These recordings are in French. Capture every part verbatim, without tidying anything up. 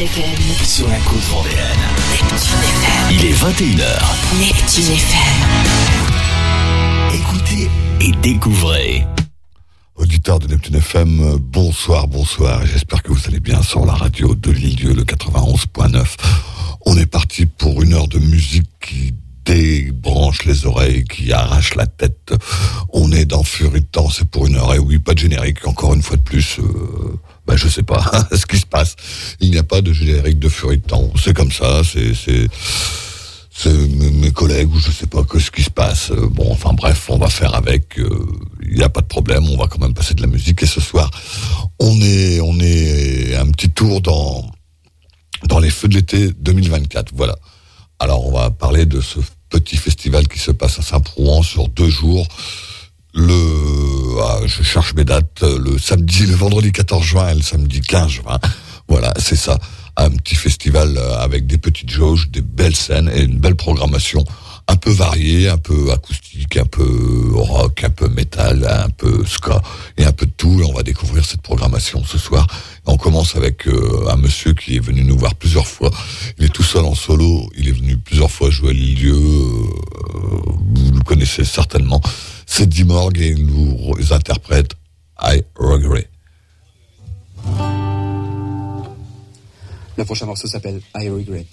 F M. Sur la côte vendéenne. Neptune F M. Il est vingt et une heures. Neptune F M. Écoutez et découvrez. Auditeurs de Neptune F M, bonsoir, bonsoir. J'espère que vous allez bien sur la radio de Lilieu, le quatre-vingt-onze point neuf. On est parti pour une heure de musique qui débranche les oreilles, qui arrache la tête. On est dans Furie de temps, c'est pour une heure. Et oui, pas de générique, encore une fois de plus. Euh, ben je sais pas ce qui se passe. Il n'y a pas de générique de Furie de temps. C'est comme ça, c'est... c'est... c'est mes collègues ou je sais pas que ce qui se passe. Bon, enfin bref, on va faire avec. Il euh, n'y a pas de problème. On va quand même passer de la musique. Et ce soir, on est, on est un petit tour dans dans les feux de l'été deux mille vingt-quatre. Voilà. Alors, on va parler de ce petit festival qui se passe à Saint-Prouan sur deux jours. Le, ah, je cherche mes dates. Le samedi, le vendredi quatorze juin et le samedi quinze juin. Voilà, c'est ça. Un petit festival avec des petites jauges, des belles scènes et une belle programmation un peu variée, un peu acoustique, un peu rock, un peu métal, un peu ska et un peu de tout. Et on va découvrir cette programmation ce soir. On commence avec euh, un monsieur qui est venu nous voir plusieurs fois. Il est tout seul en solo. Il est venu plusieurs fois jouer à Lilieu. Euh, vous le connaissez certainement. C'est Dimorg et il nous interprète I Regret. Le prochain morceau s'appelle I Regret.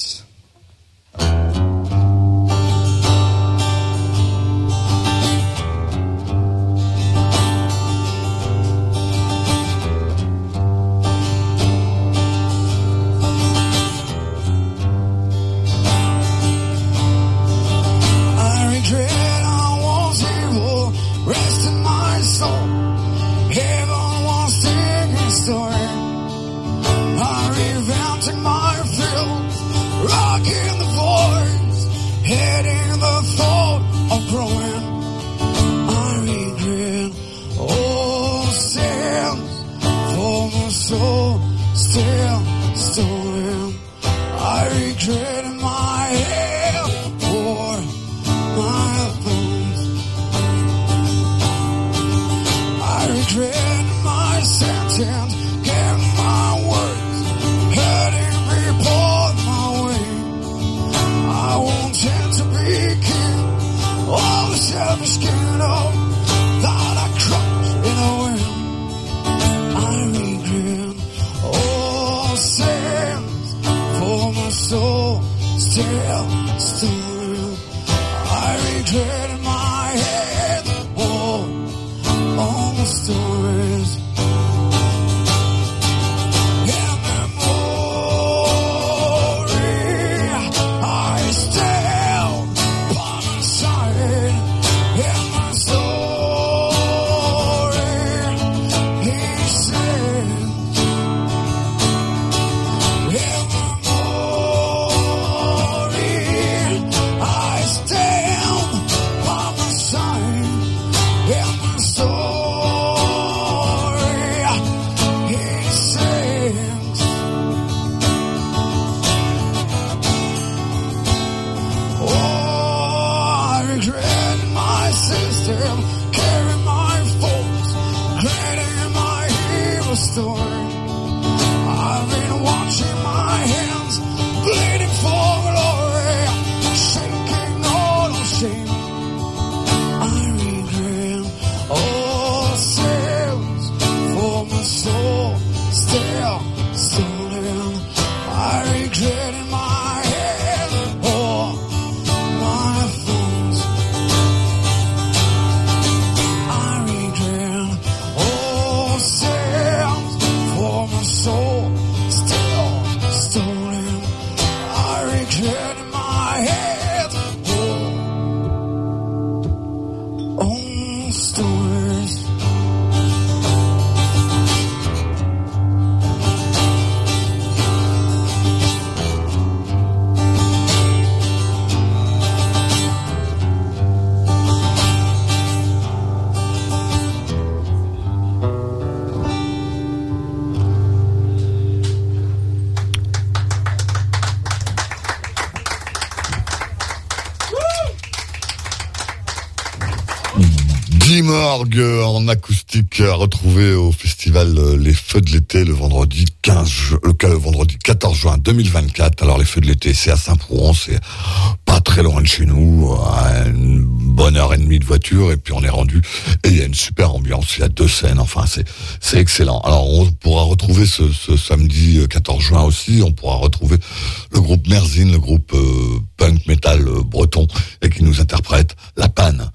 Morgue en acoustique à retrouver au festival Les Feux de l'été le vendredi quinze ju- le vendredi quatorze juin deux mille vingt-quatre. Alors les Feux de l'été, c'est à Saint-Prouan, c'est pas très loin de chez nous, à une bonne heure et demie de voiture, et puis on est rendu et il y a une super ambiance, il y a deux scènes, enfin c'est c'est excellent. Alors on pourra retrouver ce, ce samedi quatorze juin aussi, on pourra retrouver le groupe Merzine, le groupe euh, punk metal euh, breton, et qui nous interprète La Panne.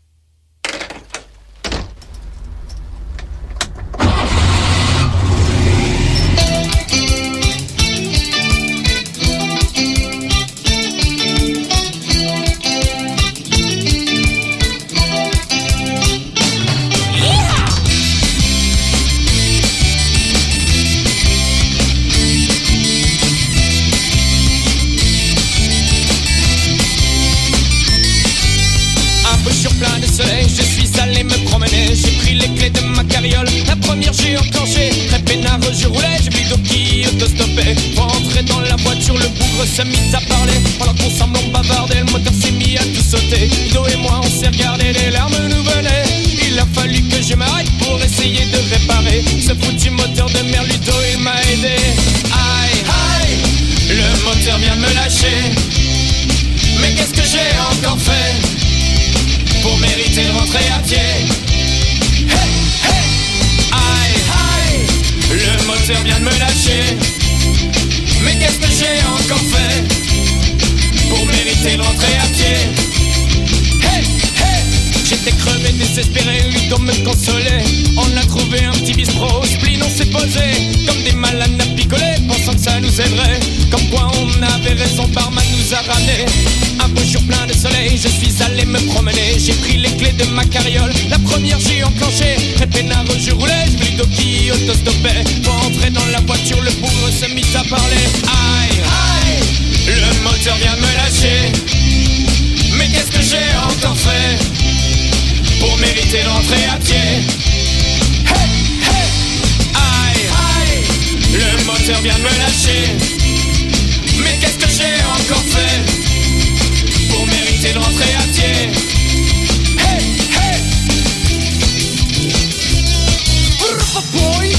Je suis allé me promener, j'ai pris les clés de ma carriole. La première j'ai enclenché, très peinard je roulais. J'ai vu Doki autostopper. Pour entrer dans la voiture, le bougre se mit à parler. Pendant qu'ensemble on bavardait, le moteur s'est mis à tout sauter. Ludo et moi on s'est regardé, les larmes nous venaient. Il a fallu que je m'arrête pour essayer de réparer ce foutu moteur de merde. Ludo il m'a aidé. Aïe, aïe, le moteur vient de me lâcher. Mais qu'est-ce que j'ai encore fait pour mériter de rentrer à pied? Hey, hey, aïe, aïe, le moteur vient de me lâcher. Mais qu'est-ce que j'ai encore fait pour mériter de rentrer à pied? Hey, hey, j'étais crevé, désespéré, Ludo me consolait. On a trouvé un petit bistrot, spleen, on s'est posé comme des malades à picoler, pensant que ça nous aiderait. Comme quoi on avait raison, barman nous a ramené. Un beau jour plein de soleil, je suis allé me promener. J'ai pris les clés de ma carriole, la première j'ai enclenché. Très peinard je roulais, j'ai vu Ludo qui autostoppait. Pour entrer dans la voiture, le bougre se mit à parler. Aïe, aïe, le moteur vient de me lâcher. Mais qu'est-ce que j'ai encore fait pour mériter d'entrer à pied? Hey, hey, aïe, aïe, le moteur vient de me lâcher. Mais qu'est-ce que j'ai encore fait pour mériter de rentrer à pied? Hey, hey, boy.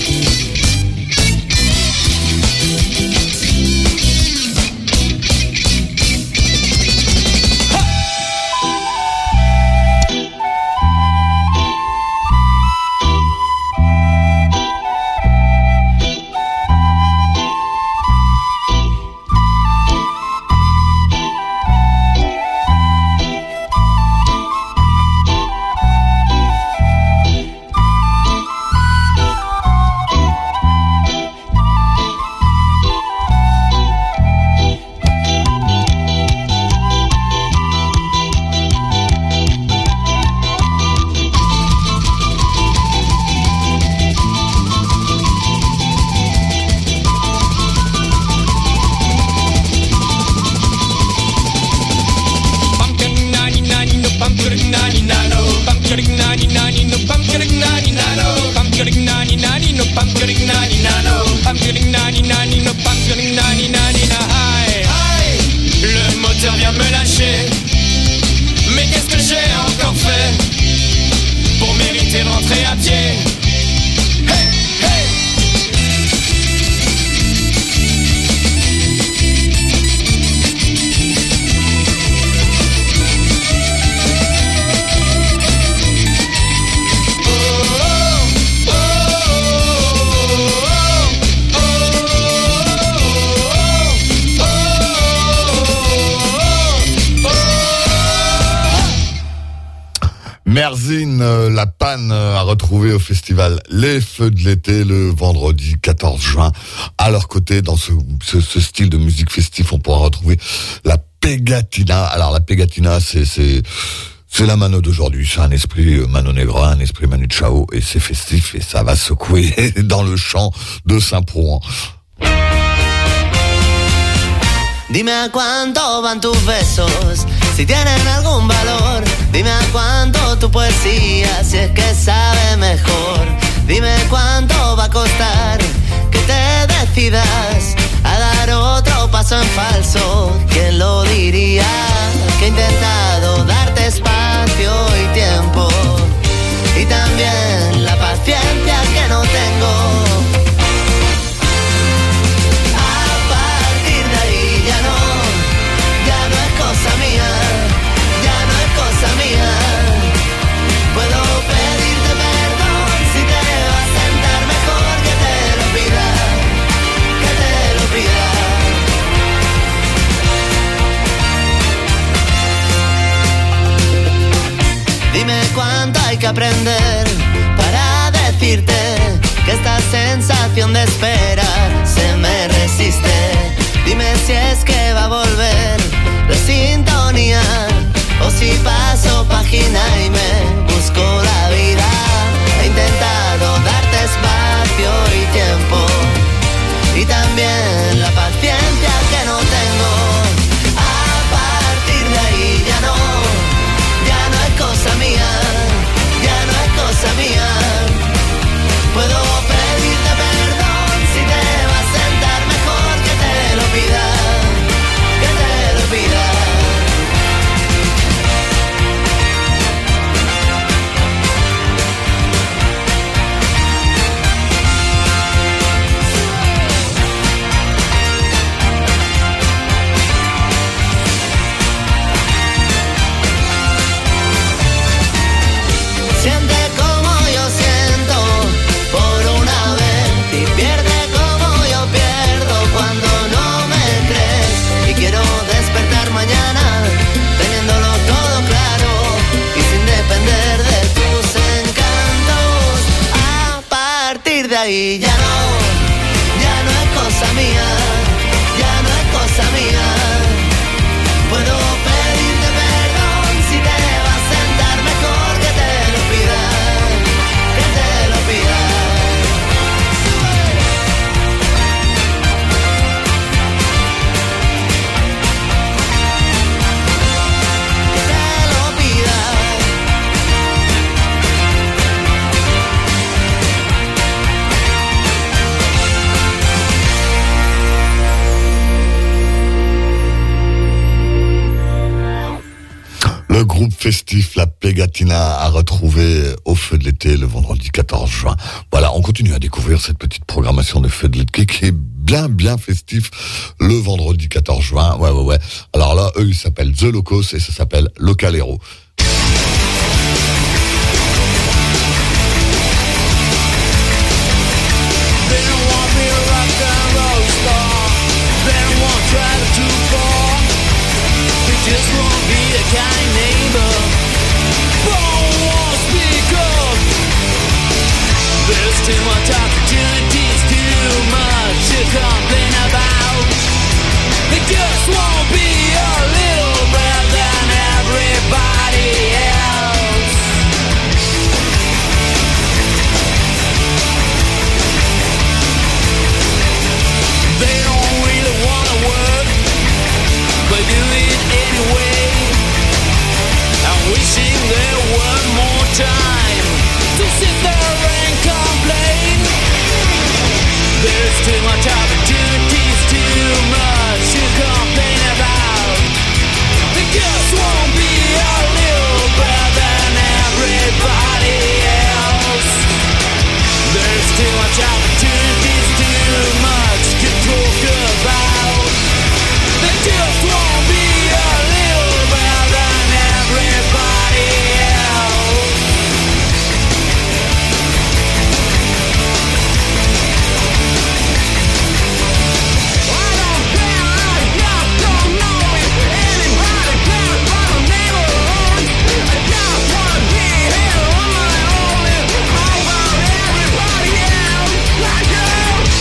Le moteur vient de me lâcher. Mais qu'est-ce que j'ai encore fait pour mériter de rentrer à pied? Hey, hey. Merzine, euh, La Panne euh, à retrouver au festival Les Feux de l'été le vendredi quatorze juin. À leur côté, dans ce, ce, ce style de musique festif, on pourra retrouver la Pegatina. Alors la Pegatina, c'est c'est c'est la mano d'aujourd'hui. C'est un esprit euh, Mano Negra, un esprit Manu Chao, et c'est festif et ça va secouer dans le champ de Saint-Prouan. Dime a cuánto van tus besos, si tienen algún valor. Dime a cuánto tu poesía, si es que sabe mejor. Dime cuánto va a costar que te decidas a dar otro paso en falso. ¿Quién lo diría? Que he intentado darte espacio y tiempo prender para decirte que esta sensación de espera se me resiste. Dime si es que va a volver la sintonía o si paso página y me busco la vida. He intentado darte espacio y tiempo y también la paciencia que no tengo. A partir de ahí ya no, ya no es cosa mía, ya no es cosa mía. Puedo pedirte perdón si te va a sentar mejor que te lo pida, que te lo pida. Siente como yo siento por una vez y pierde como yo pierdo cuando no me crees. Y quiero despertar mañana teniéndolo todo claro y sin depender de tus encantos. A partir de ahí ya no, ya no es cosa mía, ya no es cosa mía. Puedo pedirte perdón si te va a sentar mejor que te lo pida, que te lo pida. Que te lo pida. Le groupe festif La Pegatina a retrouvé au feu de l'été le vendredi quatorze juin. Voilà, on continue à découvrir cette petite programmation de feu de l'été qui est bien bien festif le vendredi quatorze juin. Ouais ouais ouais. Alors là, eux ils s'appellent The Locos et ça s'appelle Local Hero. They don't want me to rock and roll star. They don't want to travel too far. They just want to be a kind neighbor. Don't want to speak up. There's too much opportunities, too much to complain about. They just want to be a little better than everybody else. They don't really wanna work, but do it anyway. I'm wishing there were more time to sit there and complain. There's too much opportunities, too much to complain about. They just won't be a little better than everybody else. There's too much opportunities, too much to talk about. They just won't be a little better than everybody else. I don't care, I just don't know if anybody cares about the neighborhood. I just wanna be here on my own and how about everybody else? Like you.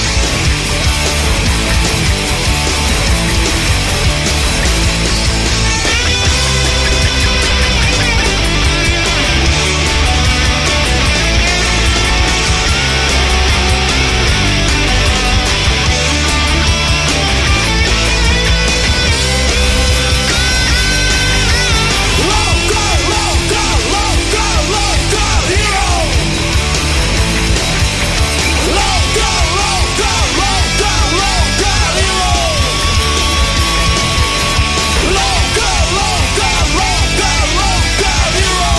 Local, local, local, local hero. Local, local, local, local hero. Local, local, local, local hero.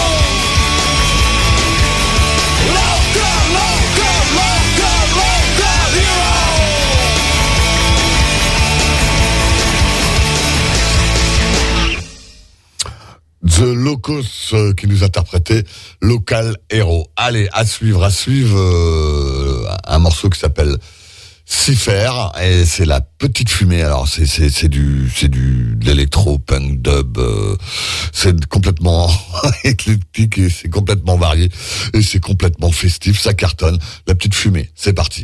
Local, local, local, local hero. The Locos euh, qui nous interprétait Local Hero. Allez, à suivre, à suivre euh, un morceau qui s'appelle Cypher, et c'est la petite fumée. Alors c'est c'est c'est du c'est du de l'électro punk dub, euh, c'est complètement éclectique et c'est complètement varié et c'est complètement festif, ça cartonne. La petite fumée, c'est parti.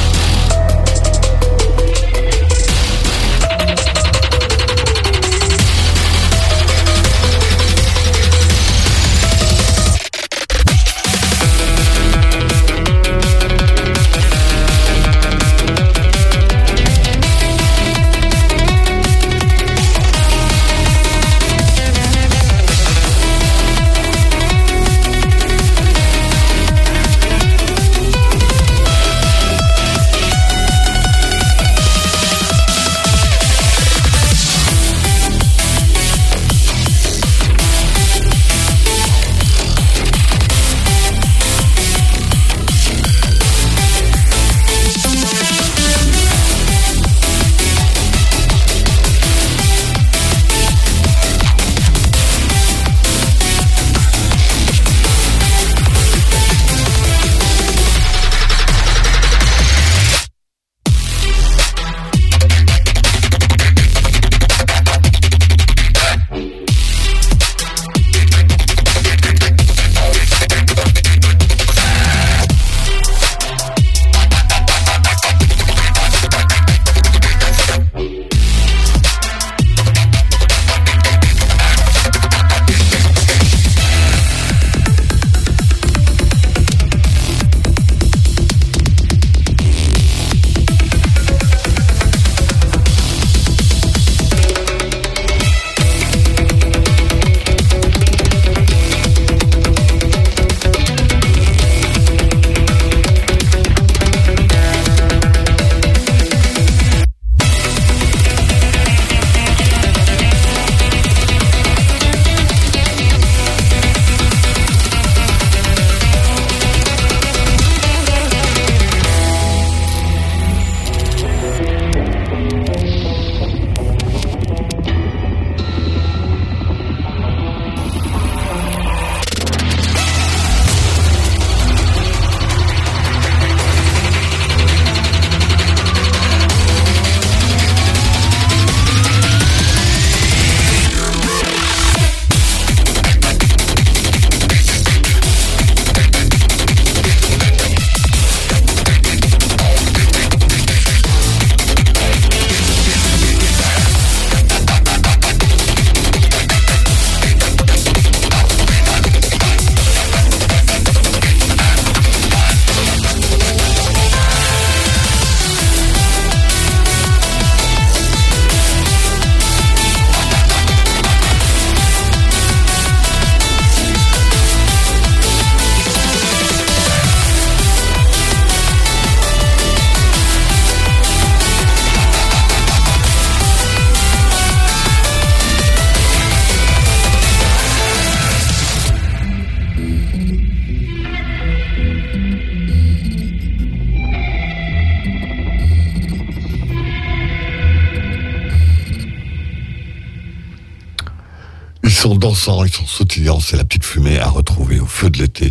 Ils sont dansants, ils sont sautillants, c'est la petite fumée à retrouver au feu de l'été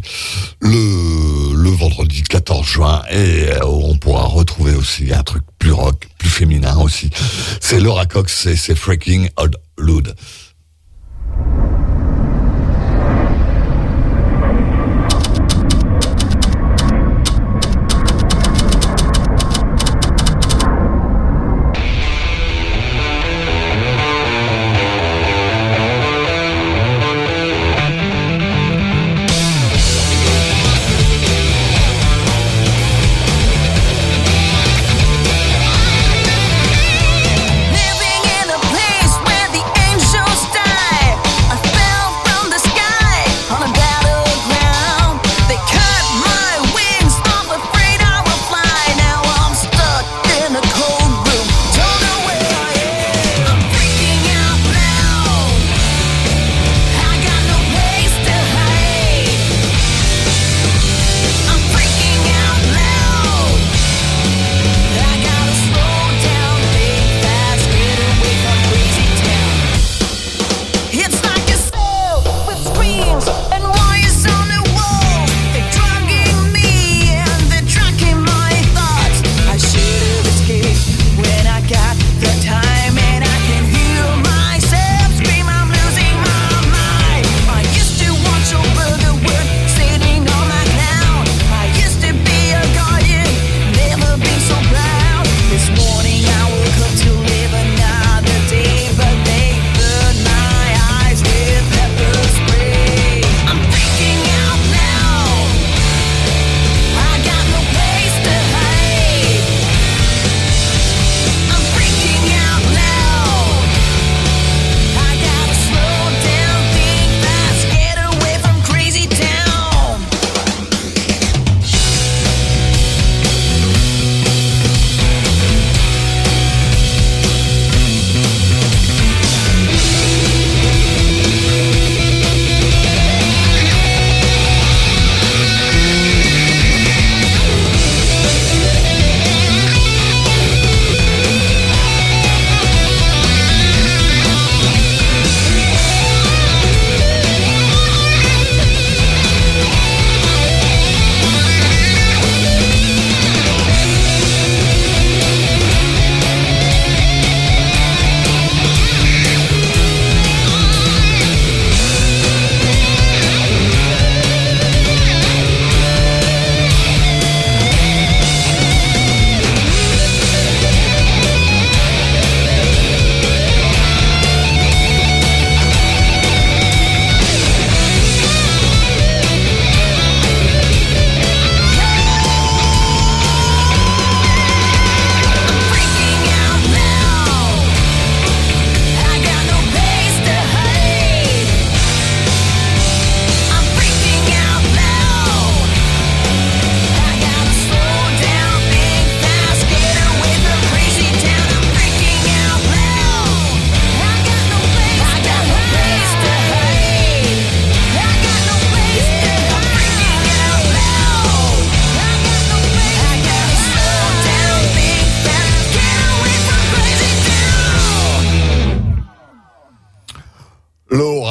le, le vendredi quatorze juin, et on pourra retrouver aussi un truc plus rock, plus féminin aussi. C'est Laura Cox et c'est Freaking Old Loud. Living in a place where the angels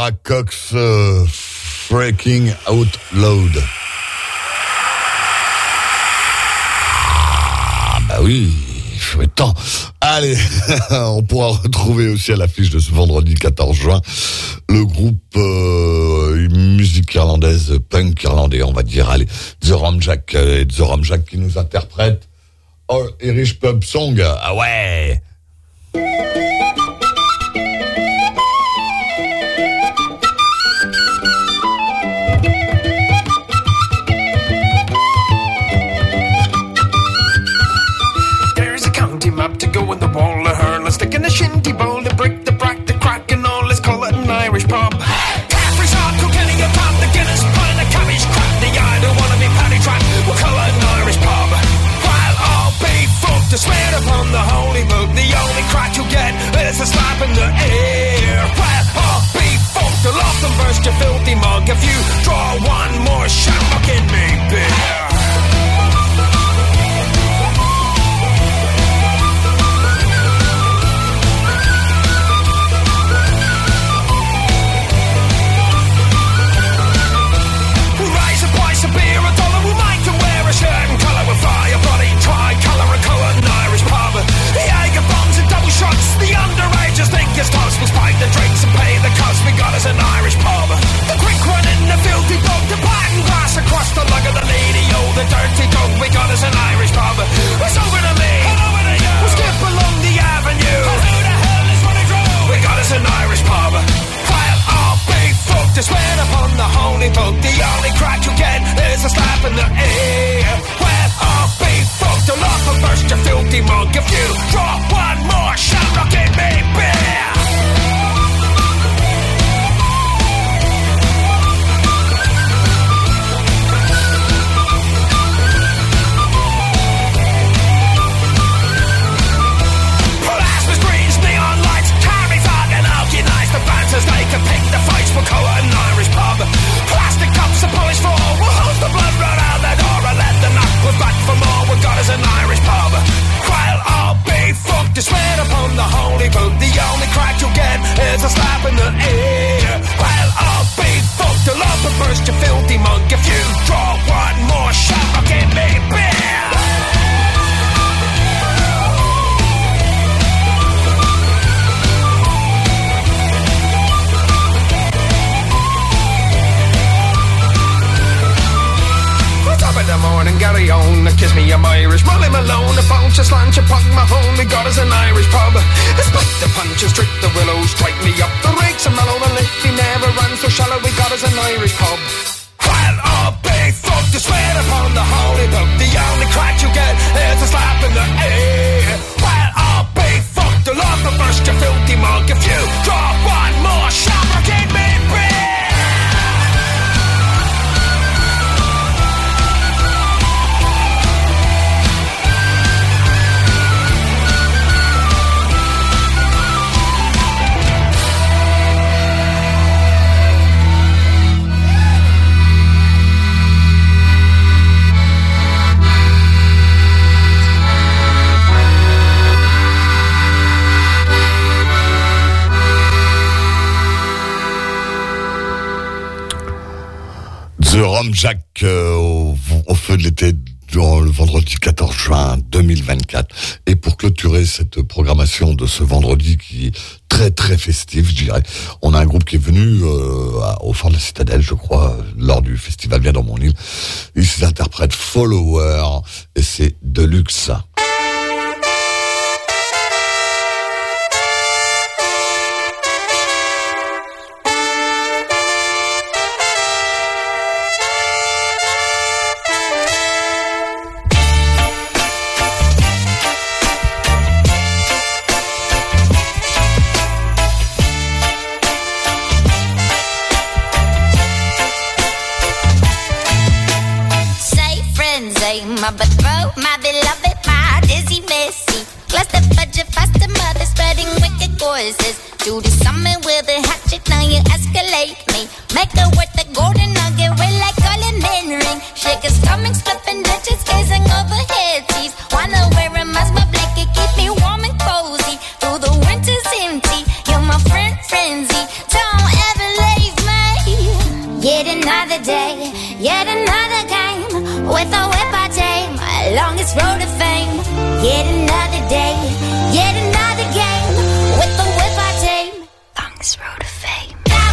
Sarah Cox, euh, Freaking Out Loud. Ah, bah oui, il faut être temps. Allez, on pourra retrouver aussi à l'affiche de ce vendredi quatorze juin le groupe euh, une musique irlandaise, punk irlandais, on va dire. Allez, The Ramjack, euh, The Ramjack qui nous interprète All Irish Pub Song. Ah ouais. To go in the wall of her, let's stick in a shinty bowl to break the brack, the crack and all, let's call it an Irish pub. Caffrey's hot, Kilkenny a pub, the Guinness, pint of cabbage crap, the I don't wanna be paddy trap, we'll call it an Irish pub. While all be fucked to swear upon the holy book, the only crack you'll get is a slap in the air. While all be fucked, I'll often burst your filthy mug if you draw one more shamrock in me beer. A beer, a dollar, we'll make them wear a shirt and colour with fire, bloody tri-colour and colour, an Irish pub. The Jager bombs and double shots, the underagers think it's toss. We'll spike the drinks and pay the cost, we got us an Irish pub. The quick one in the filthy bog, the pattern glass across the lug of the lady, oh the dirty dog, we got us an Irish pub. It's over to me, and over to you, we'll skip along the avenue, and who the hell is running through? We got us an Irish pub. While I'll be fucked to swear upon the holy book, the only crack you get is a slap in the air. Well, I'll be fucked, I'll off and burst your filthy mug if you drop one more shamrock in me beer. Plasma's greens, neon lights, carry fog and alky nights. The bouncers, they can pick the fights, we'll call it an Irish pub. Plastic cups and polish for all, we'll hose the blood right out the door and let them knock. We're back for more, we got us an Irish pub. While I'll be fucked to swear upon the holy book, the only crack you'll get is a slap in the ear. While I'll be fucked, I'll up and burst your filthy mug if you draw one more shamrock in me beer. Top of the morning, Gary on, kiss me, I'm Irish, roll him alone, a bounce, a slant, a punk, my home, we got us an Irish pub. Spike the punches, trick the willows, strike me up the rakes, and mellow the lift, he never ran so shallow, we got us an Irish pub. While I'll be fucked to swear upon the holy book, the only crack you get is a slap in the ear. While I'll be fucked, I'll off and burst your filthy mug if you draw one more shamrock in me beer. The Ramjack euh, au, au feu de l'été durant le vendredi quatorze juin deux mille vingt-quatre. Et pour clôturer cette programmation de ce vendredi qui est très très festif, je dirais, on a un groupe qui est venu euh, au fond de la Citadelle, je crois, lors du festival Viens dans mon île. Ils s'interprètent Follower et c'est de luxe. My betrothed, my beloved, my dizzy messy. Cluster budget, faster mother, spreading wicked voices. Do the summon with a hatchet, now you escalate me. Make her worth the golden nugget, red like Colin Henry. Shake her stomach, flipping ditches, gazing overhead seas. Wanna wear a mask, my blanket, keep me warm and cozy. Through the winter's empty, you're my friend, frenzy. Don't ever lay the whip I tame, my longest road to fame. Yet another day, yet another game. With the whip I tame, longest road to fame.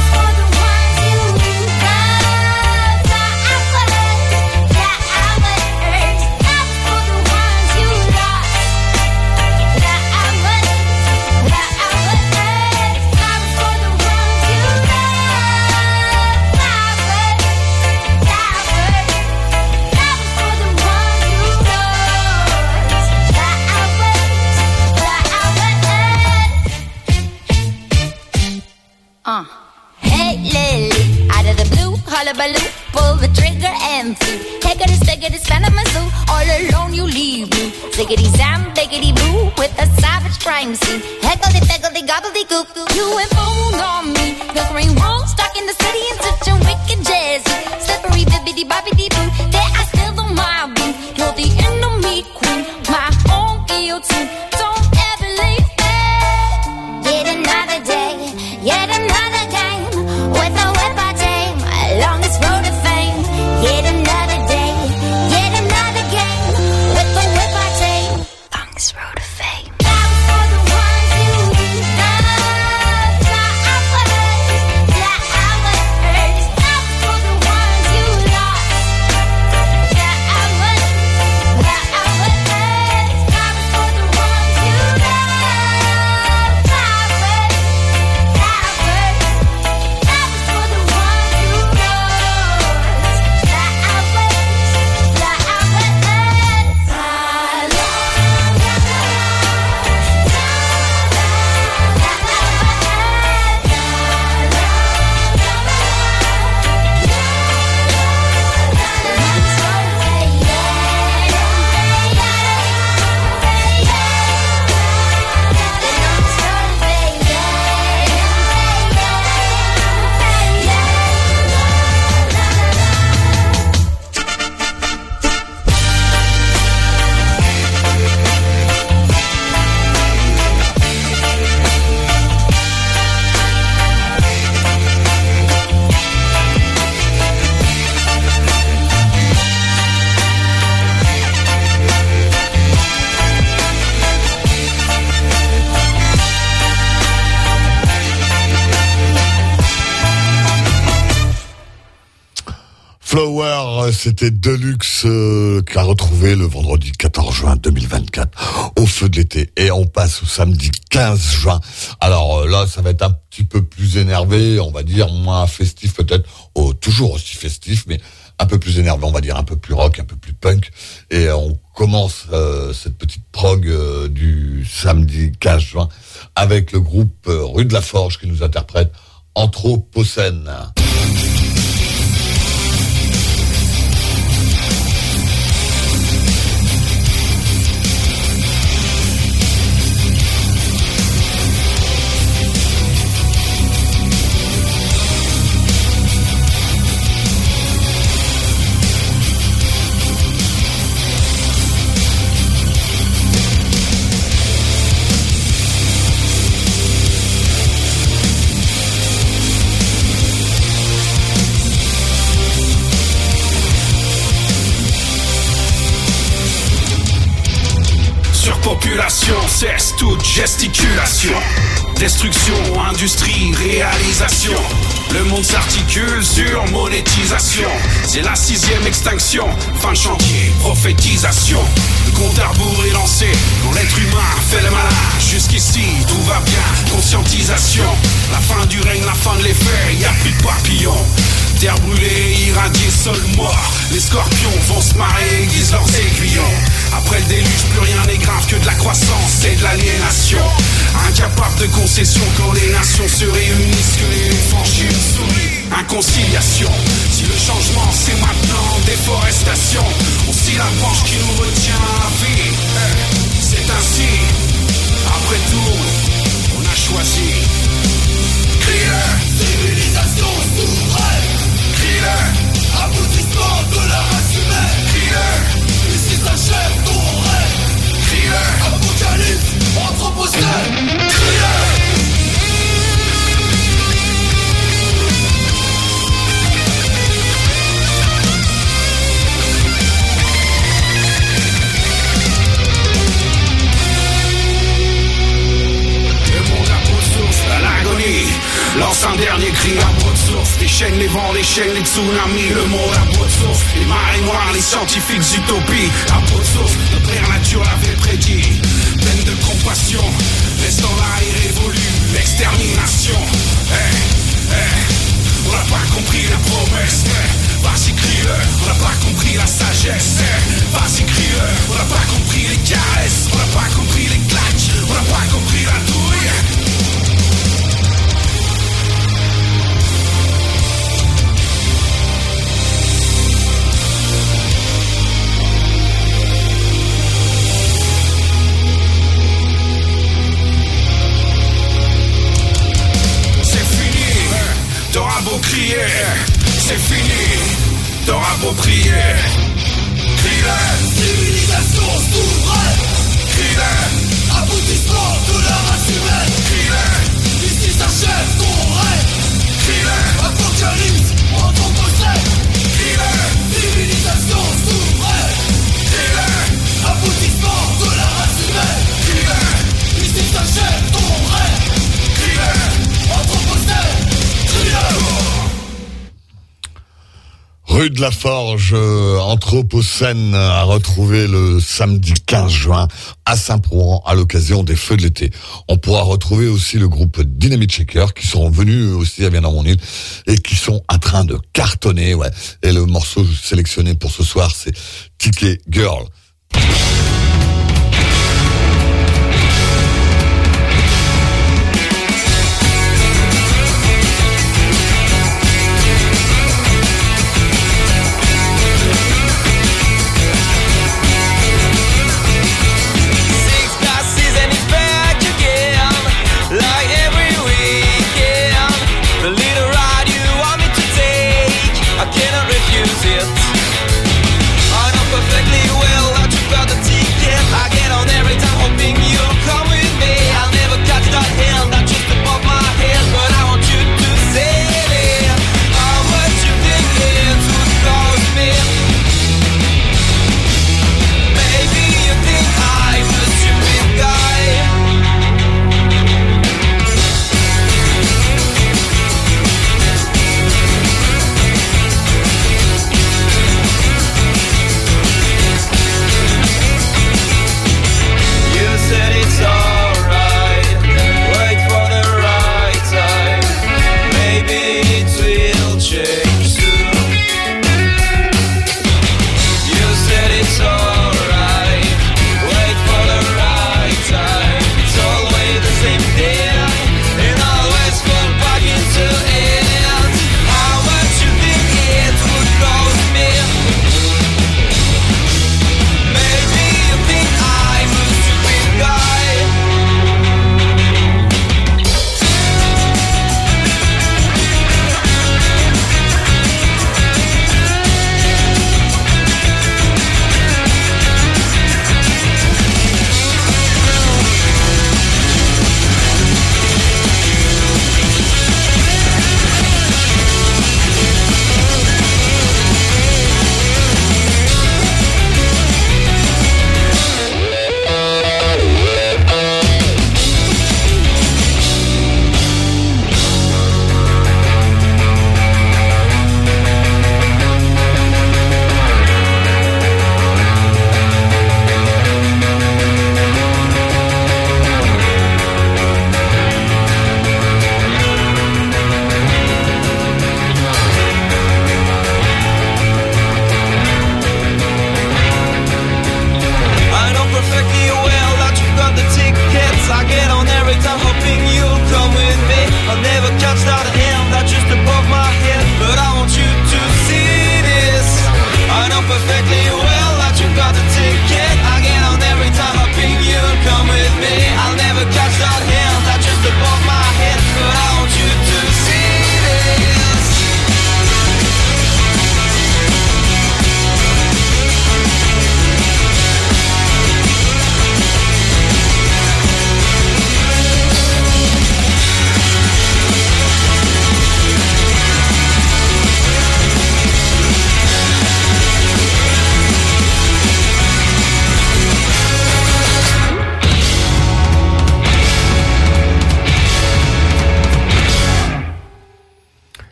Uh. Hey Lily, out of the blue, hullabaloo, pull the trigger and flee. Take it, stick it, spend my zoo. All alone you leave me. Ziggity zam, biggity boo, with a savage crime scene. Heckledy peckledy gobbledygook. You imposed on me. The green room, stuck in the city in such a wicked jazzy. Slippery bibbity bobbity boo. There I still the mob be. You're the enemy queen, my own guillotine. Don't ever leave me. Yet another day, yet another game. With a whip I tame, my longest road to fame. Yet another day, yet another game. With the whip I tame, longest road to fame. That was for the ones you love. That I was, that I was. That was for the ones you lost. That I was, that I was. That was for the ones you love. That I was, that I was. That was for the ones you lost. That I was, that I was. La la Flower, c'était Deluxe euh, qui a retrouvé le vendredi quatorze juin deux mille vingt-quatre au feu de l'été. Et on passe au samedi quinze juin. Alors euh, là, ça va être un petit peu plus énervé, on va dire, moins festif peut-être, oh, toujours aussi festif, mais un peu plus énervé, on va dire, un peu plus rock, un peu plus punk. Et euh, on commence euh, cette petite prog euh, du samedi quinze juin avec le groupe euh, Rue de la Forge qui nous interprète Anthropocène. Population cesse toute gesticulation. Destruction, industrie, réalisation. Le monde s'articule sur monétisation. C'est la sixième extinction. Fin de chantier, prophétisation. Le compte à rebours est lancé quand l'être humain fait le malin. Jusqu'ici, tout va bien, conscientisation. La fin du règne, la fin de l'effet, y a plus de papillons. Terre brûlée, irradiée, sol mort. Les scorpions vont se marrer, aiguisent leurs aiguillons. Après le déluge, plus rien n'est grave que de la croissance et de l'aliénation. Incapable de concession quand les nations se réunissent, que l'éléphant chie une souris. Inconciliation, si le changement c'est maintenant déforestation. On scie la branche qui nous retient à vie. C'est ainsi, après tout, on a choisi. Crie-le, civilisation souveraine. Crie-le, aboutissement de la race humaine. Crie-le, ici s'achève ton rêve. Crie-le, apocalypse, anthropocène. Crie-le. chaînes, les vents, les chaînes, les tsunamis, le monde à bout de souffle. Les marées noires, les scientifiques utopies, à bout de souffle, notre mère nature l'avait prédit. Pleine de compassion, restant là irrévolu, l'extermination. Hey, hey, on n'a pas compris la promesse, hey, vas-y crie-le, on n'a pas compris la sagesse, hey, vas-y crie-le, on n'a pas compris les caresses, on n'a pas compris les claques, on n'a pas compris la douille. T'auras beau crier, c'est fini, t'auras beau prier. Crie-le, civilisation souveraine. Crie-le, aboutissement de la race humaine. Crie-le, ici s'achève ton rêve. Crie-le, apocalypse, anthropocène. Crie-le, civilisation souveraine. Crie-le, aboutissement de la race humaine. Crie-le, ici s'achève ton rêve. Crie-le, anthropocène. Rue de la Forge, euh, Anthropocène à retrouver le samedi quinze juin à Saint-Prouan à l'occasion des Feux de l'été. On pourra retrouver aussi le groupe Dynamite Shaker qui sont venus aussi à Bien dans mon île et qui sont en train de cartonner. Ouais. Et le morceau sélectionné pour ce soir, c'est Ticket Girl. I know perfectly well that you got the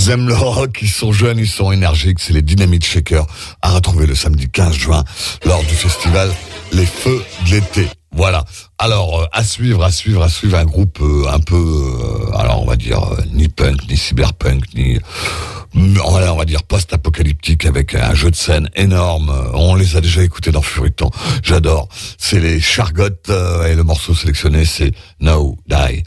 Ils aiment le rock, ils sont jeunes, ils sont énergiques. C'est les Dynamite Shakers à retrouver le samedi quinze juin lors du festival Les Feux de l'été. Voilà. Alors, euh, à suivre, à suivre, à suivre un groupe euh, un peu, euh, alors on va dire, euh, ni punk, ni cyberpunk, ni, voilà, on va dire post-apocalyptique avec un jeu de scène énorme. On les a déjà écoutés dans Furiton. J'adore. C'est les Chargottes euh, et le morceau sélectionné, c'est No Die.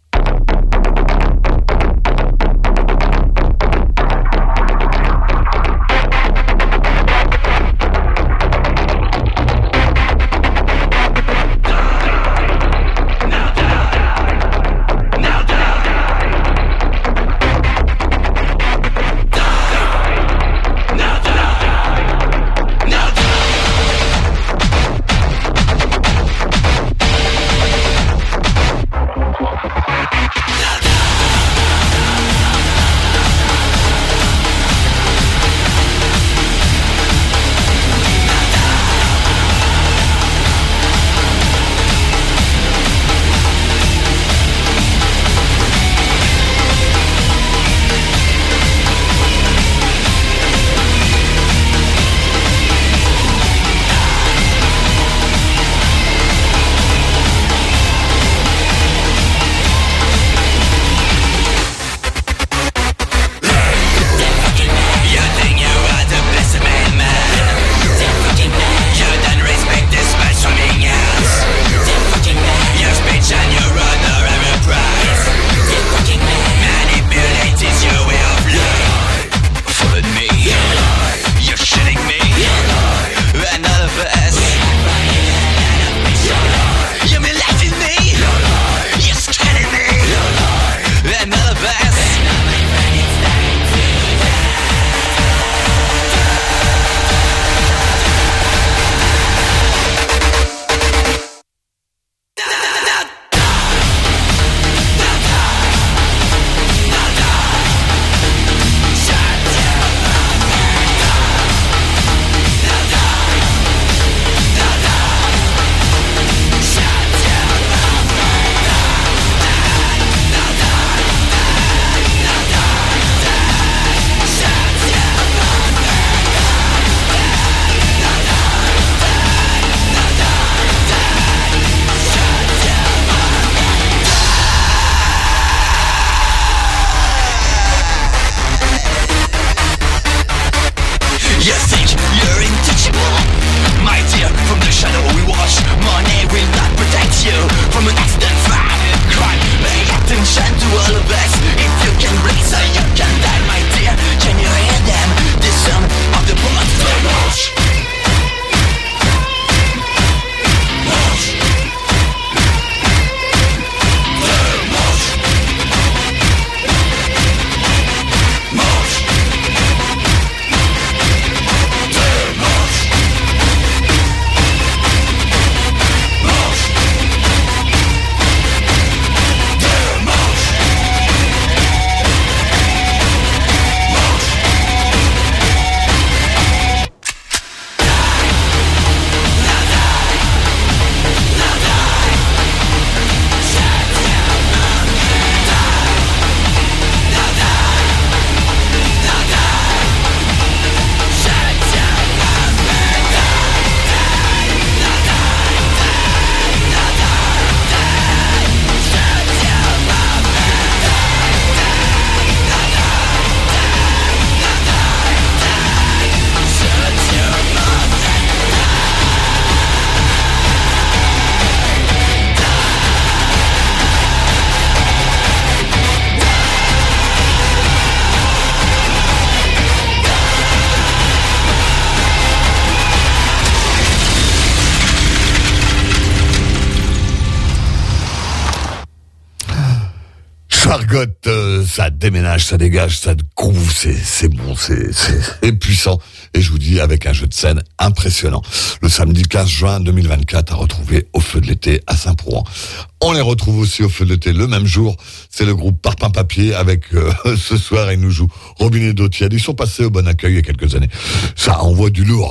Chargotte, euh, ça déménage, ça dégage, ça groove, c'est, c'est bon, c'est, c'est, c'est puissant. Et je vous dis, avec un jeu de scène impressionnant. Le samedi quinze juin deux mille vingt-quatre, à retrouver au Feu de l'été à Saint-Prouan. On les retrouve aussi au Feu de l'été le même jour. C'est le groupe Parpaing Papier avec, euh, ce soir, ils nous jouent Robinet d'eau tiède. Ils sont passés au Bon Accueil il y a quelques années. Ça envoie du lourd.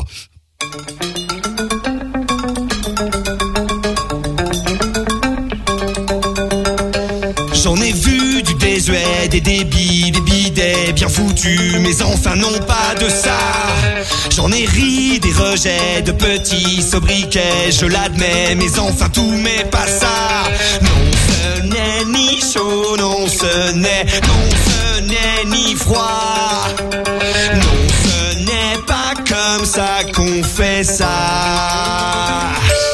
J'en ai vu du désuet, des débits, des bidets, bien foutu, mais enfin non pas de ça. J'en ai ri des rejets de petits sobriquets, je l'admets, mais enfin tout mais pas ça. Non, ce n'est ni chaud, non, ce n'est, non, ce n'est ni froid. Non, ce n'est pas comme ça qu'on fait ça.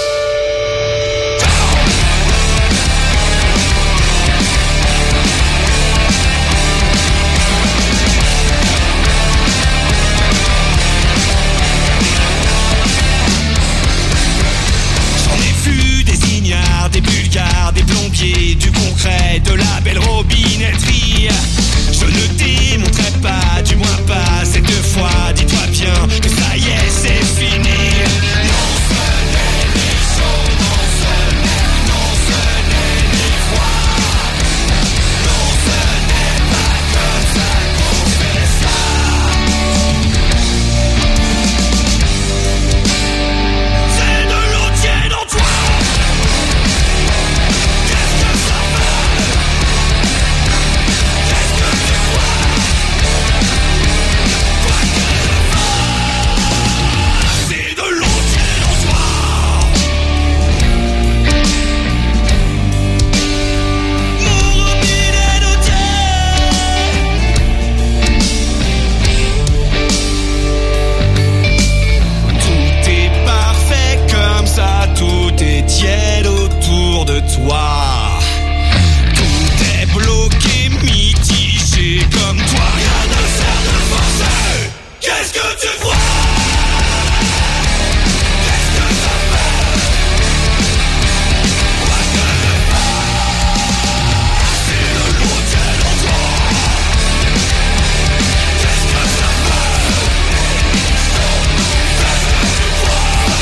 Des bulgares, des plombiers, du concret, de la belle robinetterie. Je ne démontrerai pas, du moins pas cette fois. Dis-toi bien que ça y est, c'est fini. Non, ce n'est ni chaud, non, ce n'est, non, ce n'est ni froid. Non, ce n'est pas comme ça qu'on fait ça. C'est de l'eau tiède en toi. Tiède autour de toi. Tout est bloqué, mitigé comme toi. Rien ne sert de forcer. Qu'est-ce que tu crois? Qu'est-ce que ça fait? Quoi que le pas, c'est de l'eau tiède en toi. Qu'est-ce que ça fait? Qu'est-ce que tu crois?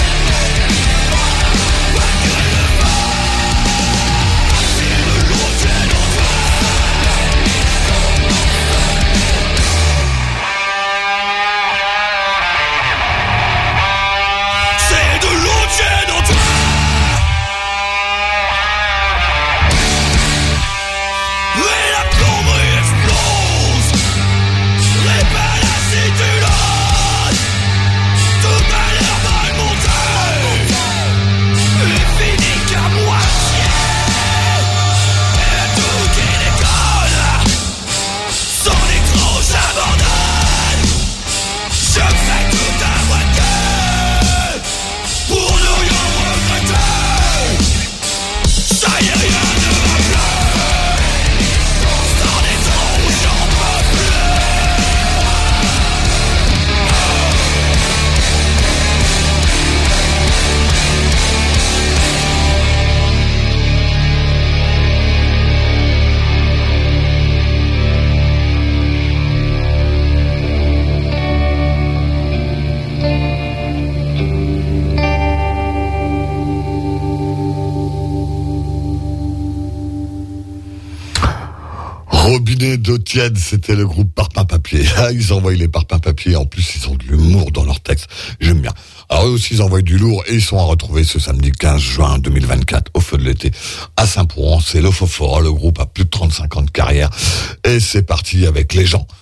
Robinet d'eau tiède, c'était le groupe Parpaing Papier. Ah, ils envoient les Parpaing Papier. En plus, ils ont de l'humour dans leurs textes. J'aime bien. Alors, eux aussi, ils envoient du lourd et ils sont à retrouver ce samedi quinze juin deux mille vingt-quatre au feu de l'été à Saint-Pouron. C'est le Fofora. Le groupe a plus de trente-cinq ans de carrière. Et c'est parti avec les gens.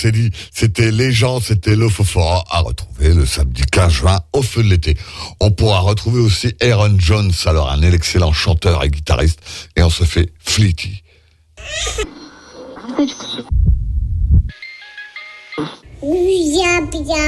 c'est dit, c'était Les gens, c'était le Fofora à retrouver le samedi quinze juin au feu de l'été. On pourra retrouver aussi Aaron Jones, alors un excellent chanteur et guitariste, et on se fait Fleety. Bien, bien.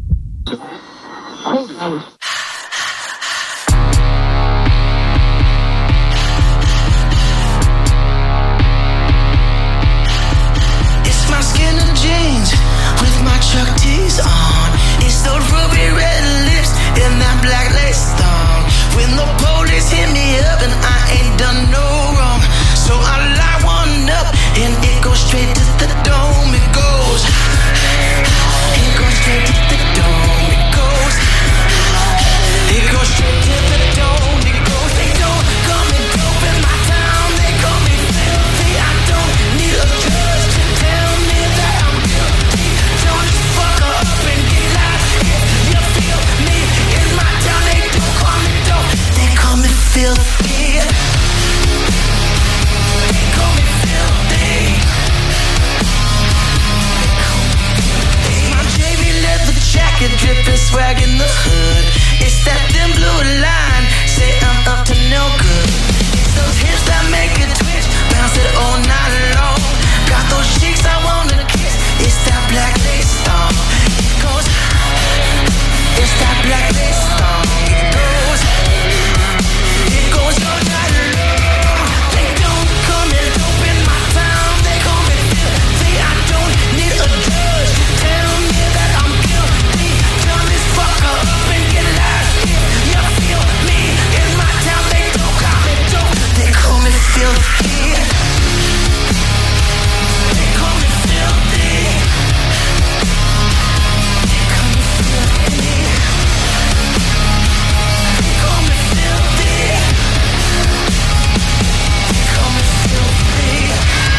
My skin and jeans with my Chuck T's on. It's those ruby red lips and that black lace thong. When the police hit me up and I ain't done no wrong, so I light one up and it goes straight to the dome. It goes, it goes straight to the dome. It goes, it goes straight to the dome. It goes, they don't call me dope in my town. They call me filthy. I don't need a judge to tell me that I'm guilty. Don't just fuck her up and get out. If you feel me in my town, they don't call me dope. They call me filthy. They call me filthy. My J B leather jacket dripping swag in the hood. It's that thin blue line, say I'm up to no good. It's those hips that make it twitch, bounce it all night long. Got those cheeks I wanna kiss, it's that black lace thong. It goes, it's that black lace thong. It goes, it goes all night long. They don't call me dope in my town, they call me filthy. I don't need a judge to tell me that I'm guilty. Tell this fucker up and get out. If you feel me in my town, they don't call me dope, they call me filthy. They call me filthy. They call me filthy. They call me filthy. They call me filthy.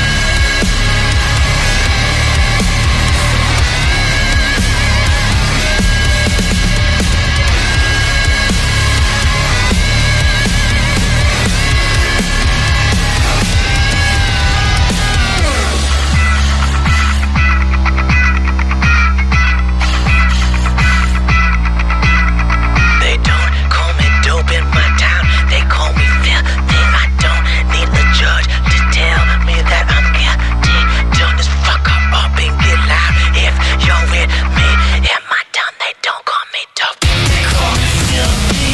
They don't call me dope in my town, they call me filthy. I don't need a judge to tell me that I'm guilty. Turn this fucker up and get loud. If you're with me in my town, they don't call me dope, they call me filthy.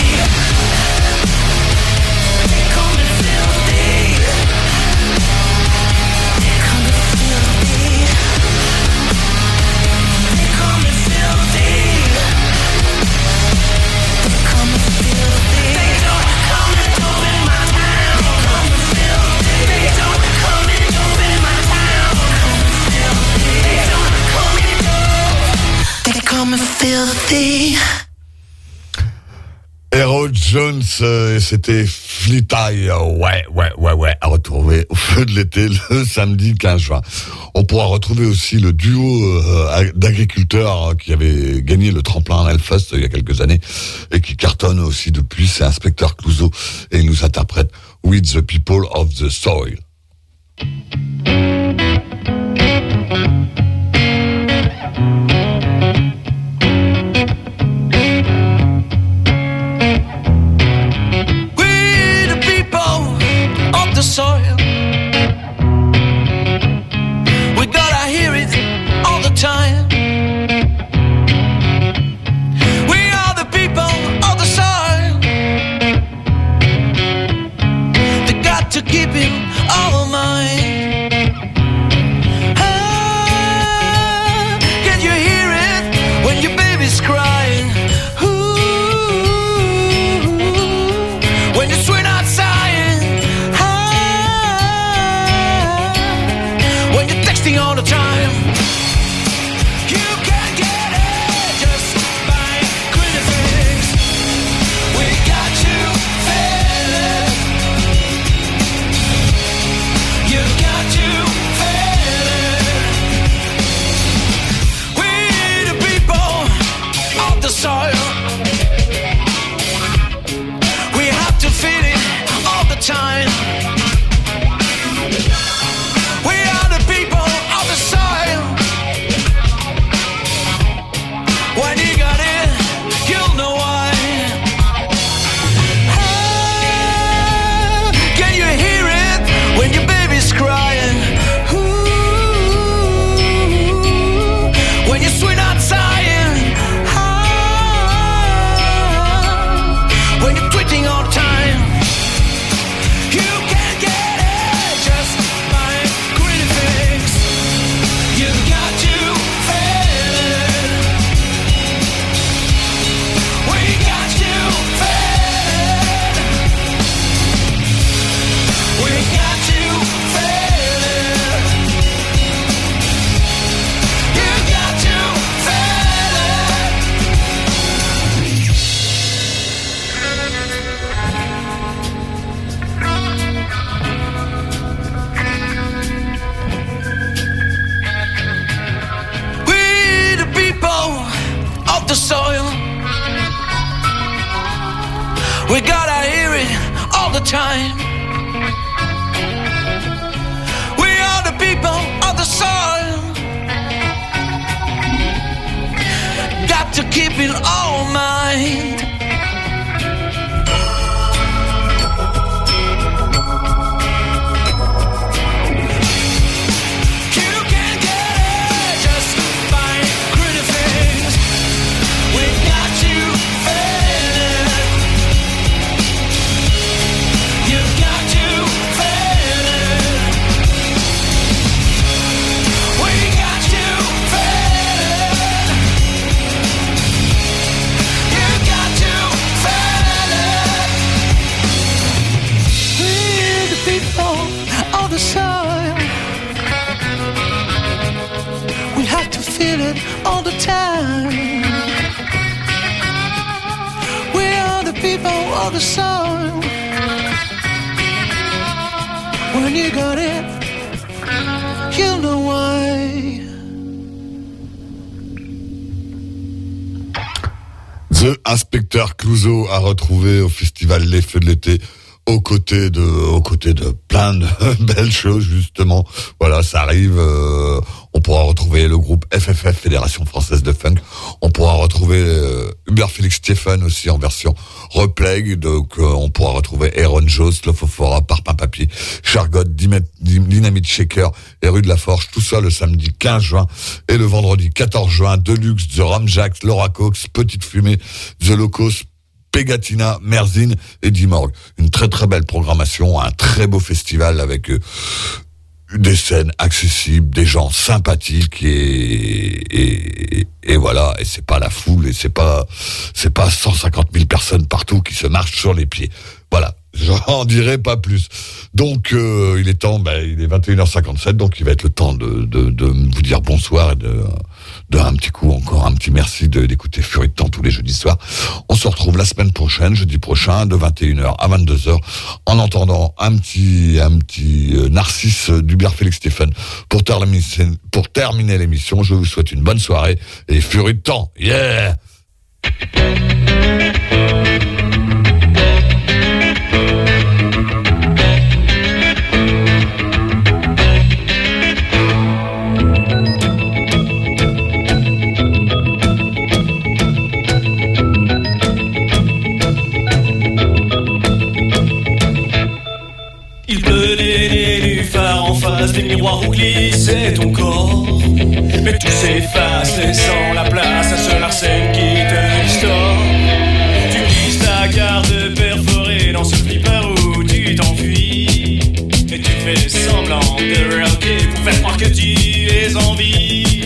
They call me filthy. They call me filthy. They call me filthy. They call me filthy. They don't call me dope in my town. They call me filthy. They don't call me dope in my town. They don't call me dope. They call me filthy. Aaron Jones, euh, c'était Fleety, euh, ouais, ouais, ouais, ouais, à retrouver au feu de l'été le samedi quinze juin. On pourra retrouver aussi le duo euh, d'agriculteurs euh, qui avait gagné le tremplin à Hellfest euh, il y a quelques années et qui cartonne aussi depuis, c'est Inspecteur Clouseau et il nous interprète With the People of the Soil. We the people of the soil. We gotta hear it all the time. We are the people of the soil. They got to keep it all mine. all the time. We are the people of the soil. Got to keep it all in mind. Feel it all the time. We are the people of the soil. When you got it, you'll know why. The Inspecteur Clouseau a retrouvé au festival Les Feux de l'été aux côtés de, aux côtés de plein de belles choses, justement. Voilà, ça arrive. Euh, on pourra retrouver le groupe F F F, Fédération Française de Funk. On pourra retrouver euh, Hubert Félix Stephen aussi en version replay. Donc, euh, on pourra retrouver Aaron Joss, Lofofora, Parpaing Papier, Chargot, Dynamite Shaker et Rue de la Forge. Tout ça le samedi quinze juin et le vendredi quatorze juin. Deluxe, The Ramjacks, Laura Cox, Petite Fumée, The Locos, Pegatina, Merzine et Dimorg. Une très très belle programmation, un très beau festival avec euh, des scènes accessibles, des gens sympathiques et, et, et voilà, et c'est pas la foule et c'est pas, c'est pas cent cinquante mille personnes partout qui se marchent sur les pieds. Voilà. J'en dirai pas plus. Donc, euh, il est temps, ben, il est vingt et une heures cinquante-sept, donc il va être le temps de, de, de vous dire bonsoir et de, de un petit coup encore, un petit merci de, d'écouter Furie de Temps tous les jeudis soirs. On se retrouve la semaine prochaine, jeudi prochain, de vingt et une heures à vingt-deux heures, en entendant un petit, un petit euh, Narcisse d'Hubert Félix Stephen. Pour terminer, pour terminer l'émission, je vous souhaite une bonne soirée et Furie de Temps. Yeah! Il pleuvait du phare en face des miroirs où glissait ton corps. Mais tout s'efface, laissant la place à ce Larsen qui te distord. Tu glisses ta garde perforée dans ce flipper où tu t'enfuis. Et tu fais semblant de rocker pour faire croire que tu es en vie.